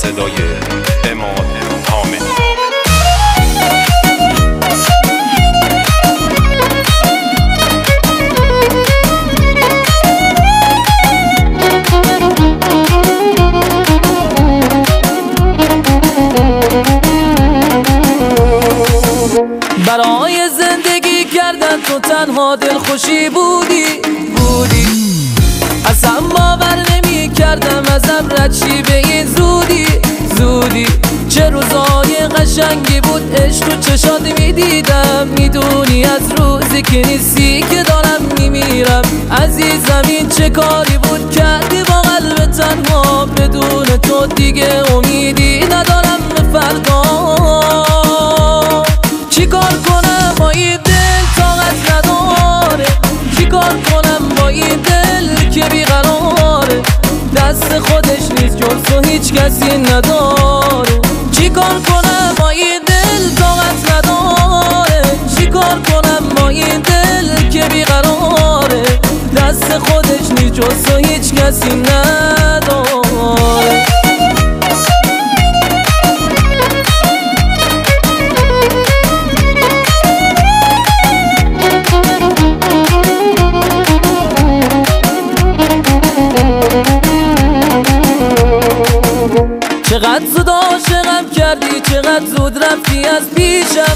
صدای عماد حامد. برای زندگی کردن تو تنها دلخوشی بودی اصلا باور نمی کردم ازم رد شی به این زودی چه روزای قشنگی بود عشق تو چشات میدیدم. میدونی از روزی که نیستی که دارم میمیرم. عزیزم این چه کاری بود کردی با قلب تنها، بدون تو دیگه امیدی ندارم به فردا. چیکار کنم با این دل طاقت نداره، چیکار کنم با این دل که بیقراره، دست خودش نیست جز تو هیچ کسی نداره. چیکار کنم با این دل طاقت نداره، چیکار کنم با این دل که بیقراره، دست خودش نیست جز تو هیچ کسی نداره. چقدر زود عاشقم کردی، چقدر زود رفتی از پیشم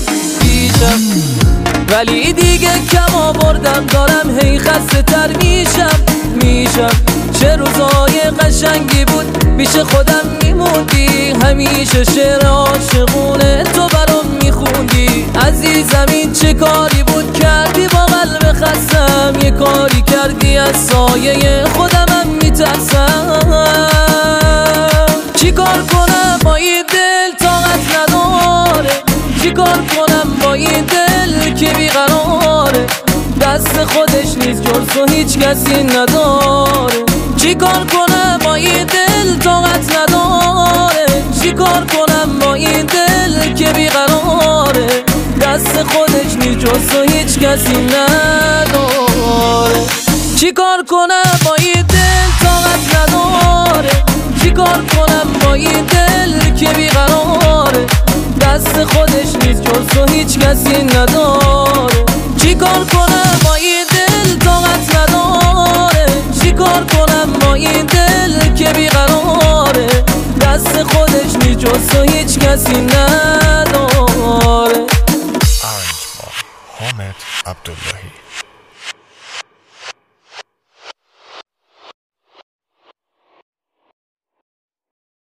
ولی دیگه کم آوردم، دارم هی خسته تر میشم. چه روزای قشنگی بود پیش خودم میموندی، همیشه شعر عاشقونه تو برام میخوندی. عزیزم این چه کاری بود کردی با قلب خستم، یه کاری کردی از سایه خودمم میترسم. چیکار کنم با این دل طاقت نداره، چیکار کنم با این دل که بیقراره، دست خودش نیست جز تو هیچ کسی نداره. چیکار کنم با این دل طاقت نداره، چیکار کنم با این دل که بیقراره، دست خودش نیست جز تو هیچ کسی نداره. چیکار کنم با این دل طاقت نداره، چیکار کنم با این دل که بیقراره، دست خودش نیست جز تو هیچ کسی نداره. چیکار کنم با این دل طاقت نداره، چیکار کنم با این دل که بیقراره، دست خودش نیست جز تو هیچ کسی نداره. حامد عبداللهی.